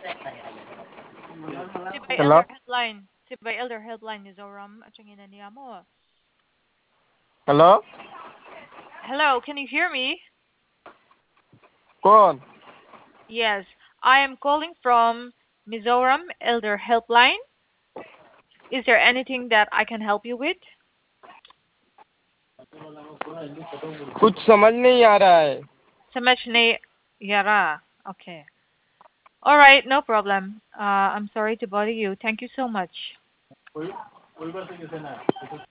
Sibay Hello? Elder Helpline. Sibay Elder Helpline ni Zoram at siyang niya mo. Hello? Hello, can you hear me? Con. Yes, I am calling from Mizoram Elder Helpline. Is there anything that I can help you with? कुछ समझ नहीं आ रहा है. Samach ne yara. Okay. All right, no problem. I'm sorry to bother you. Thank you so much.